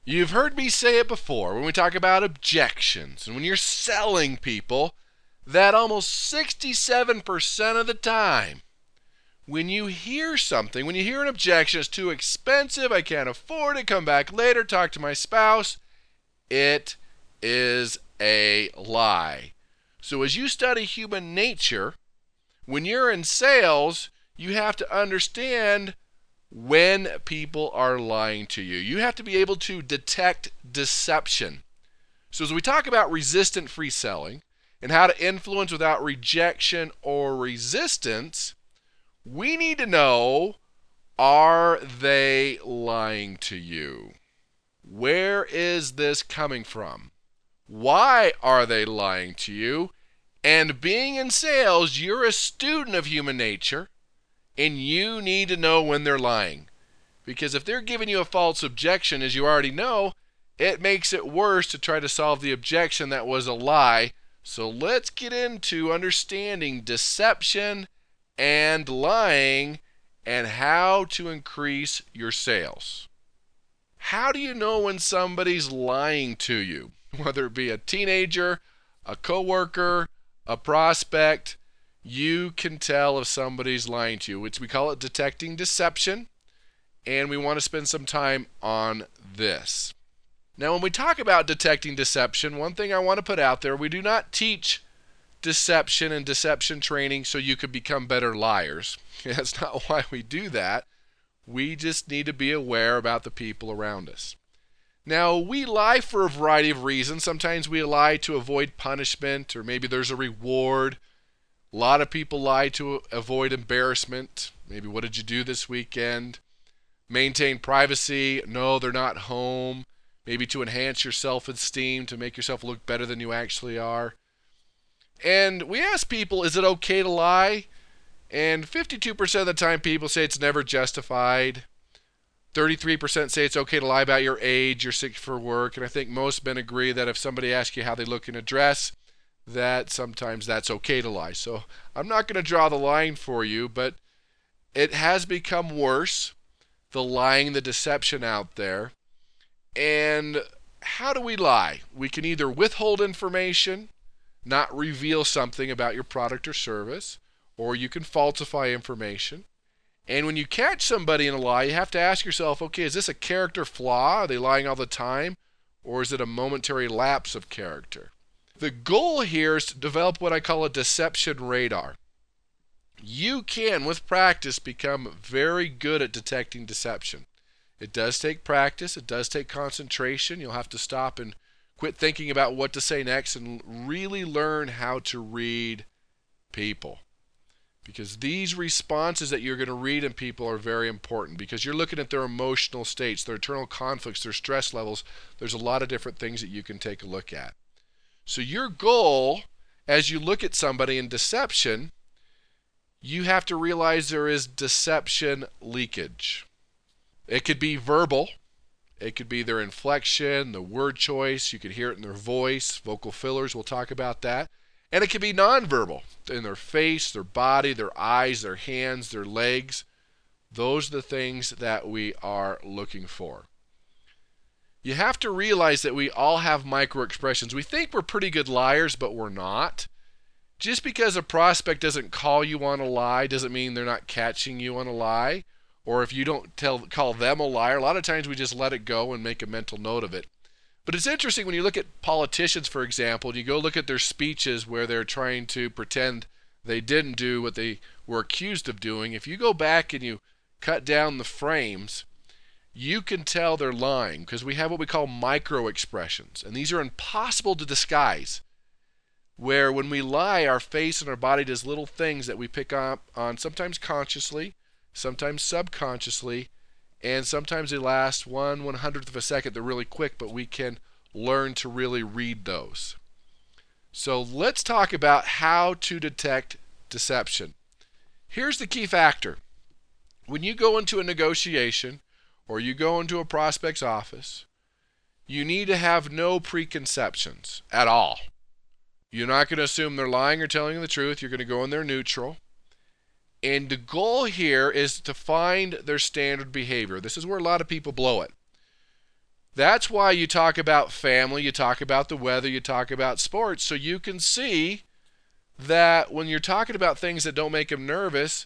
You've heard me say it before when we talk about objections and when you're selling people that almost 67% of the time when you hear something, when you hear an objection, it's too expensive, I can't afford it, come back later, talk to my spouse, it is a lie. So as you study human nature, when you're in sales, you have to understand when people are lying to you. You have to be able to detect deception. So as we talk about resistant-free selling and how to influence without rejection or resistance, we need to know, are they lying to you? Where is this coming from? Why are they lying to you? And being in sales, you're a student of human nature, and you need to know when they're lying. Because if they're giving you a false objection, as you already know, it makes it worse to try to solve the objection that was a lie. So let's get into understanding deception and lying and how to increase your sales. How do you know when somebody's lying to you? Whether it be a teenager, a coworker, a prospect, you can tell if somebody's lying to you. We call it detecting deception, and we want to spend some time on this. Now, when we talk about detecting deception, one thing I want to put out there, we do not teach deception and deception training so you could become better liars. That's not why we do that. We just need to be aware about the people around us. Now, we lie for a variety of reasons. Sometimes we lie to avoid punishment, or maybe there's a reward. A lot of people lie to avoid embarrassment. Maybe, what did you do this weekend? Maintain privacy. No, they're not home. Maybe to enhance your self-esteem, to make yourself look better than you actually are. And we ask people, is it okay to lie? And 52% of the time people say it's never justified. 33% say it's okay to lie about your age, you're sick for work. And I think most men agree that if somebody asks you how they look in a dress, that sometimes that's okay to lie. So I'm not going to draw the line for you, but it has become worse, the lying, the deception out there. And how do we lie? We can either withhold information, not reveal something about your product or service, or you can falsify information. And when you catch somebody in a lie, you have to ask yourself, okay, is this a character flaw? Are they lying all the time? Or is it a momentary lapse of character? The goal here is to develop what I call a deception radar. You can, with practice, become very good at detecting deception. It does take practice. It does take concentration. You'll have to stop and quit thinking about what to say next and really learn how to read people. Because these responses that you're going to read in people are very important, because you're looking at their emotional states, their internal conflicts, their stress levels. There's a lot of different things that you can take a look at. So your goal, as you look at somebody in deception, you have to realize there is deception leakage. It could be verbal. It could be their inflection, the word choice. You could hear it in their voice, vocal fillers. We'll talk about that. And it could be nonverbal, in their face, their body, their eyes, their hands, their legs. Those are the things that we are looking for. You have to realize that we all have micro expressions. We think we're pretty good liars, but we're not. Just because a prospect doesn't call you on a lie doesn't mean they're not catching you on a lie. Or if you don't call them a liar, a lot of times we just let it go and make a mental note of it. But it's interesting when you look at politicians, for example, and you go look at their speeches where they're trying to pretend they didn't do what they were accused of doing. If you go back and you cut down the frames, you can tell they're lying, because we have what we call micro expressions. And these are impossible to disguise, where when we lie, our face and our body does little things that we pick up on, sometimes consciously, sometimes subconsciously, and sometimes they last 1/100th of a second. They're really quick, but we can learn to really read those. So let's talk about how to detect deception. Here's the key factor. When you go into a negotiation or you go into a prospect's office, you need to have no preconceptions at all. You're not going to assume they're lying or telling you the truth. You're going to go in there neutral. And the goal here is to find their standard behavior. This is where a lot of people blow it. That's why you talk about family, you talk about the weather, you talk about sports, so you can see that when you're talking about things that don't make them nervous,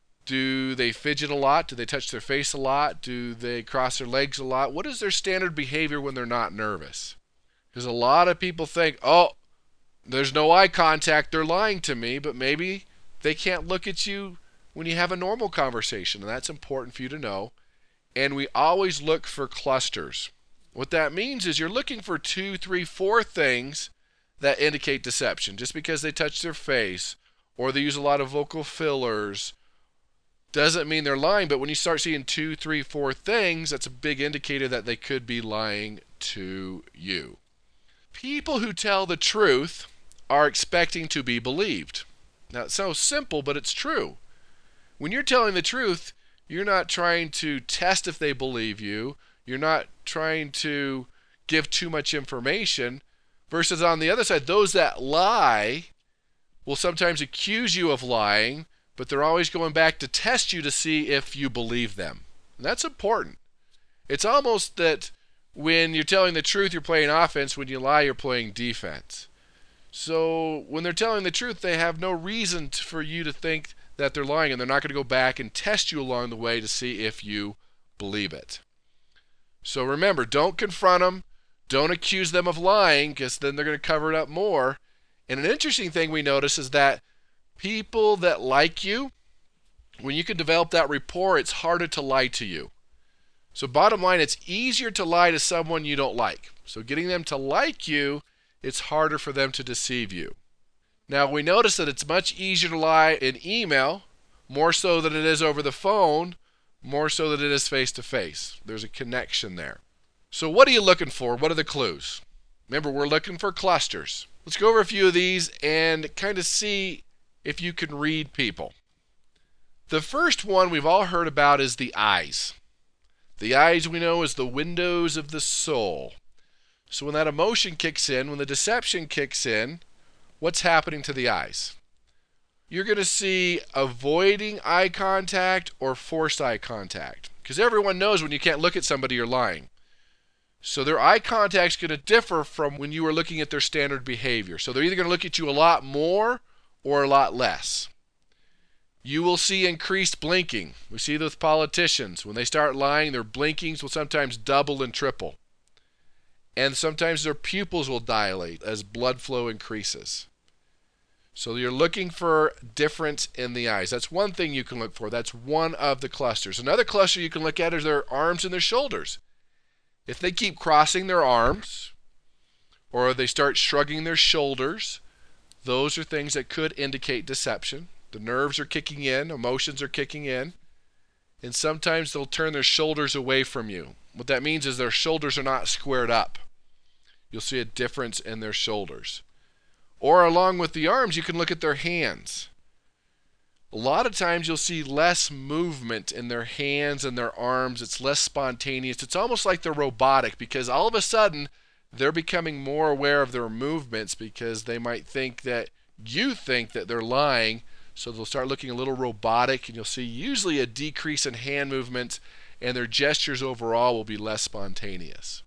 do they fidget a lot? Do they touch their face a lot? Do they cross their legs a lot? What is their standard behavior when they're not nervous? Because a lot of people think, oh, there's no eye contact, they're lying to me, but maybe they can't look at you when you have a normal conversation, and that's important for you to know. And we always look for clusters. What that means is you're looking for 2, 3, 4 things that indicate deception. Just because they touch their face or they use a lot of vocal fillers doesn't mean they're lying, but when you start seeing 2, 3, 4 things, that's a big indicator that they could be lying to you. People who tell the truth are expecting to be believed. Now, it sounds simple, but it's true. When you're telling the truth, you're not trying to test if they believe you. You're not trying to give too much information. Versus on the other side, those that lie will sometimes accuse you of lying, but they're always going back to test you to see if you believe them. And that's important. It's almost that when you're telling the truth, you're playing offense. When you lie, you're playing defense. So when they're telling the truth, they have no reason for you to think that they're lying, and they're not going to go back and test you along the way to see if you believe it. So remember, don't confront them. Don't accuse them of lying, because then they're going to cover it up more. And an interesting thing we notice is that people that like you, when you can develop that rapport, it's harder to lie to you. So bottom line, it's easier to lie to someone you don't like. So getting them to like you, it's harder for them to deceive you. Now we notice that it's much easier to lie in email, more so than it is over the phone, more so than it is face to face. There's a connection there. So what are you looking for? What are the clues? Remember, we're looking for clusters. Let's go over a few of these and kind of see if you can read people. The first one we've all heard about is the eyes. The eyes, we know, is the windows of the soul. So when that emotion kicks in, when the deception kicks in, what's happening to the eyes? You're going to see avoiding eye contact or forced eye contact. Because everyone knows when you can't look at somebody, you're lying. So their eye contact is going to differ from when you were looking at their standard behavior. So they're either going to look at you a lot more or a lot less. You will see increased blinking. We see that with politicians. When they start lying, their blinkings will sometimes double and triple. And sometimes their pupils will dilate as blood flow increases. So you're looking for difference in the eyes. That's one thing you can look for. That's one of the clusters. Another cluster you can look at is their arms and their shoulders. If they keep crossing their arms or they start shrugging their shoulders, those are things that could indicate deception. The nerves are kicking in, emotions are kicking in, and sometimes they'll turn their shoulders away from you. What that means is their shoulders are not squared up. You'll see a difference in their shoulders. Or along with the arms, you can look at their hands. A lot of times you'll see less movement in their hands and their arms. It's less spontaneous. It's almost like they're robotic, because all of a sudden they're becoming more aware of their movements, because they might think that you think that they're lying. So they'll start looking a little robotic, and you'll see usually a decrease in hand movements, and their gestures overall will be less spontaneous.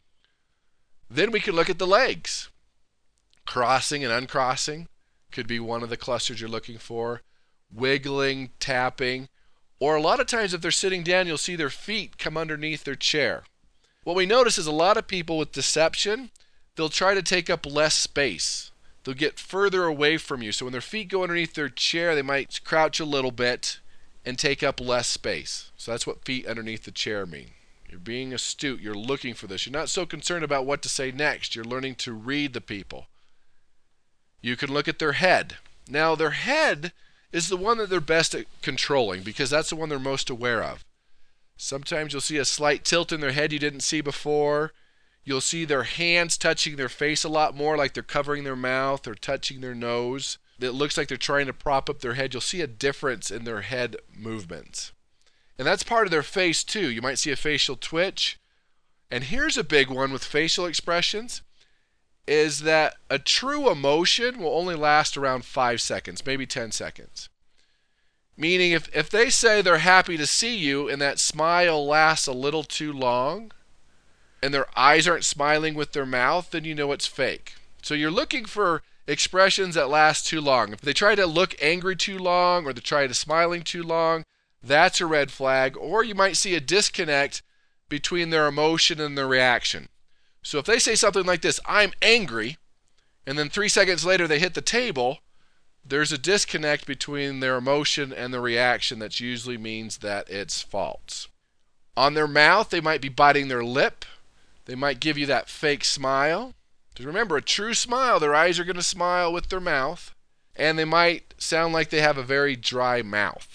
Then we can look at the legs. Crossing and uncrossing could be one of the clusters you're looking for. Wiggling, tapping, or a lot of times if they're sitting down, you'll see their feet come underneath their chair. What we notice is a lot of people with deception, they'll try to take up less space. They'll get further away from you. So when their feet go underneath their chair, they might crouch a little bit and take up less space. So that's what feet underneath the chair mean. You're being astute. You're looking for this. You're not so concerned about what to say next. You're learning to read the people. You can look at their head. Now, their head is the one that they're best at controlling, because that's the one they're most aware of. Sometimes you'll see a slight tilt in their head you didn't see before. You'll see their hands touching their face a lot more, like they're covering their mouth or touching their nose. It looks like they're trying to prop up their head. You'll see a difference in their head movements. And that's part of their face too. You might see a facial twitch. And here's a big one with facial expressions, is that a true emotion will only last around 5 seconds, maybe 10 seconds. Meaning if they say they're happy to see you and that smile lasts a little too long, and their eyes aren't smiling with their mouth, then you know it's fake. So you're looking for expressions that last too long. If they try to look angry too long or they try to smiling too long, that's a red flag. Or you might see a disconnect between their emotion and their reaction. So if they say something like this, "I'm angry," and then 3 seconds later they hit the table, there's a disconnect between their emotion and the reaction that usually means that it's false. On their mouth, they might be biting their lip. They might give you that fake smile. Because remember, a true smile, their eyes are going to smile with their mouth, and they might sound like they have a very dry mouth.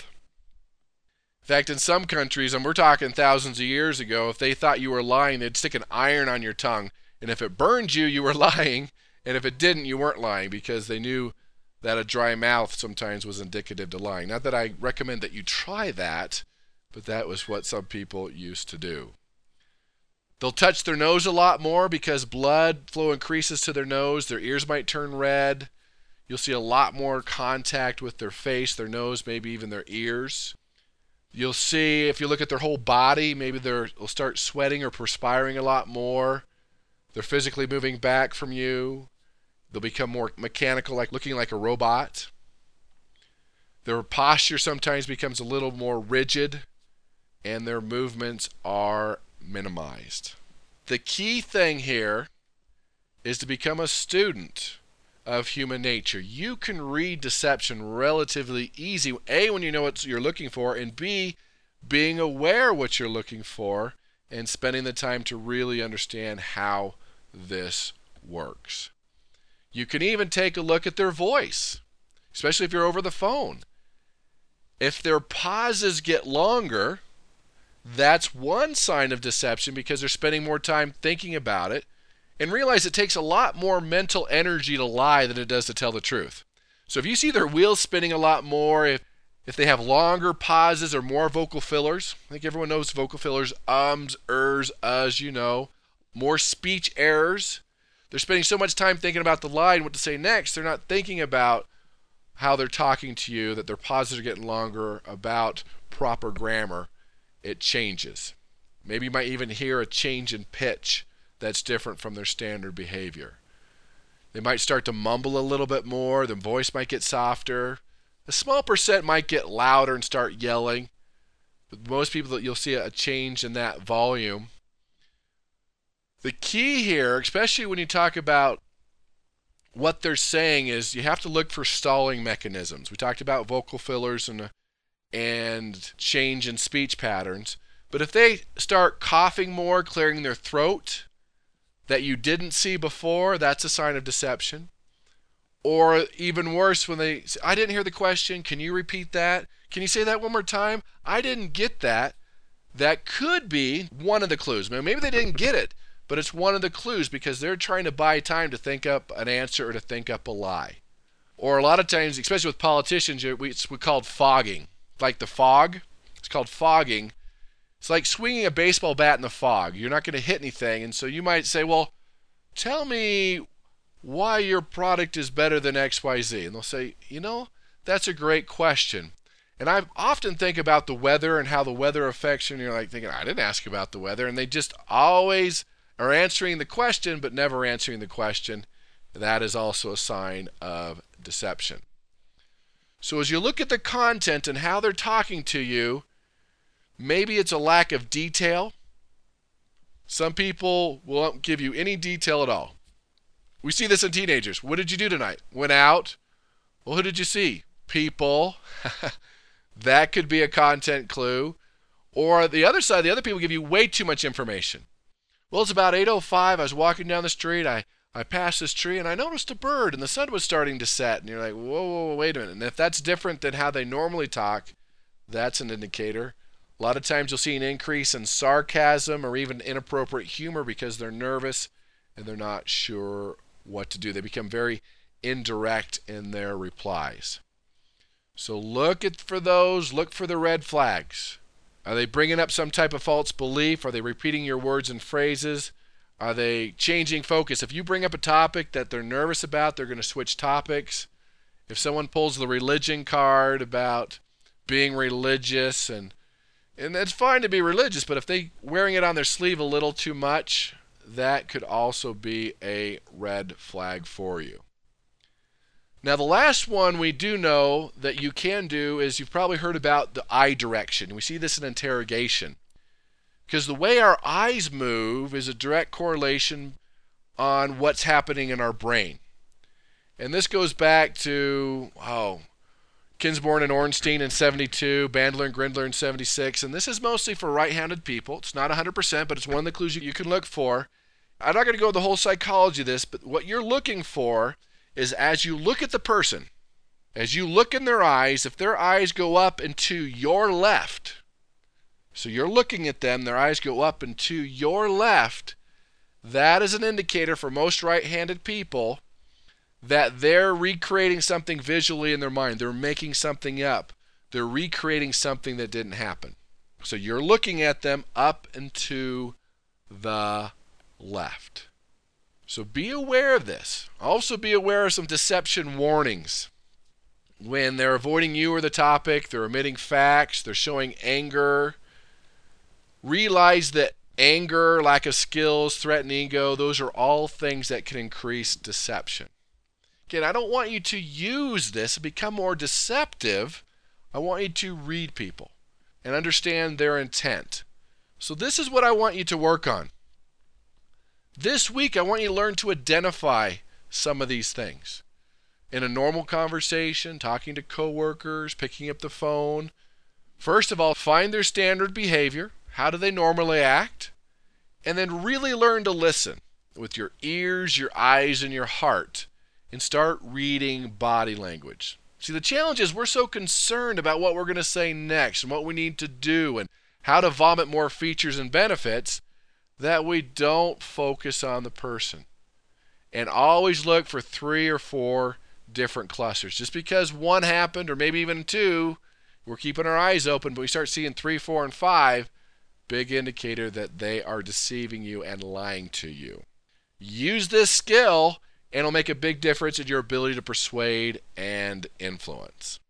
In fact, in some countries, and we're talking thousands of years ago, if they thought you were lying, they'd stick an iron on your tongue. And if it burned you, you were lying. And if it didn't, you weren't lying, because they knew that a dry mouth sometimes was indicative to lying. Not that I recommend that you try that, but that was what some people used to do. They'll touch their nose a lot more because blood flow increases to their nose. Their ears might turn red. You'll see a lot more contact with their face, their nose, maybe even their ears. You'll see, if you look at their whole body, maybe they'll start sweating or perspiring a lot more. They're physically moving back from you. They'll become more mechanical, like looking like a robot. Their posture sometimes becomes a little more rigid, and their movements are minimized. The key thing here is to become a student of human nature. You can read deception relatively easy. A, when you know what you're looking for, and B, being aware what you're looking for and spending the time to really understand how this works. You can even take a look at their voice, especially if you're over the phone. If their pauses get longer, that's one sign of deception, because they're spending more time thinking about it. And realize it takes a lot more mental energy to lie than it does to tell the truth. So if you see their wheels spinning a lot more, if they have longer pauses or more vocal fillers, I think everyone knows vocal fillers, ums, ers, us, you know, more speech errors. They're spending so much time thinking about the lie and what to say next, they're not thinking about how they're talking to you, that their pauses are getting longer, about proper grammar. It changes. Maybe you might even hear a change in pitch that's different from their standard behavior. They might start to mumble a little bit more. Their voice might get softer. A small percent might get louder and start yelling. But most people, you'll see a change in that volume. The key here, especially when you talk about what they're saying, is you have to look for stalling mechanisms. We talked about vocal fillers and change in speech patterns. But if they start coughing more, clearing their throat, that you didn't see before, that's a sign of deception. Or even worse, when they say, "I didn't hear the question, can you repeat that? Can you say that one more time? I didn't get that." That could be one of the clues. Maybe they didn't get it, but it's one of the clues, because they're trying to buy time to think up an answer or to think up a lie. Or a lot of times, especially with politicians, it's called fogging. Like the fog, it's called fogging. It's like swinging a baseball bat in the fog. You're not going to hit anything. And so you might say, "Well, tell me why your product is better than XYZ." And they'll say, "That's a great question." And I often think about the weather and how the weather affects you. And you're like thinking, "I didn't ask about the weather." And they just always are answering the question, but never answering the question. That is also a sign of deception. So as you look at the content and how they're talking to you, maybe it's a lack of detail. Some people won't give you any detail at all. We see this in teenagers. "What did you do tonight?" "Went out." "Well, who did you see?" "People." That could be a content clue. Or the other side, the other people give you way too much information. "Well, it's about 8:05. I was walking down the street. I passed this tree and I noticed a bird and the sun was starting to set." And you're like, whoa, wait a minute. And if that's different than how they normally talk, that's an indicator. A lot of times you'll see an increase in sarcasm or even inappropriate humor because they're nervous and they're not sure what to do. They become very indirect in their replies. So look for those. Look for the red flags. Are they bringing up some type of false belief? Are they repeating your words and phrases? Are they changing focus? If you bring up a topic that they're nervous about, they're going to switch topics. If someone pulls the religion card about being religious, and it's fine to be religious, but if they're wearing it on their sleeve a little too much, that could also be a red flag for you. Now, the last one we do know that you can do is you've probably heard about the eye direction. We see this in interrogation because the way our eyes move is a direct correlation on what's happening in our brain. And this goes back to, Kinsborn and Ornstein in 72, Bandler and Grindler in 76, and this is mostly for right-handed people. It's not 100%, but it's one of the clues you can look for. I'm not going to go into the whole psychology of this, but what you're looking for is as you look at the person, as you look in their eyes, if their eyes go up and to your left, so you're looking at them, their eyes go up and to your left, that is an indicator for most right-handed people that they're recreating something visually in their mind. They're making something up. They're recreating something that didn't happen. So you're looking at them up and to the left. So be aware of this. Also be aware of some deception warnings. When they're avoiding you or the topic, they're omitting facts, they're showing anger. Realize that anger, lack of skills, threat and ego, those are all things that can increase deception. Again, I don't want you to use this and become more deceptive. I want you to read people and understand their intent. So this is what I want you to work on. This week, I want you to learn to identify some of these things. In a normal conversation, talking to coworkers, picking up the phone. First of all, find their standard behavior. How do they normally act? And then really learn to listen with your ears, your eyes, and your heart. And start reading body language. See, the challenge is we're so concerned about what we're going to say next and what we need to do and how to vomit more features and benefits that we don't focus on the person. And always look for 3 or 4 different clusters. Just because one happened or maybe even 2, we're keeping our eyes open, but we start seeing 3, 4, and 5, big indicator that they are deceiving you and lying to you. Use this skill and it'll make a big difference in your ability to persuade and influence.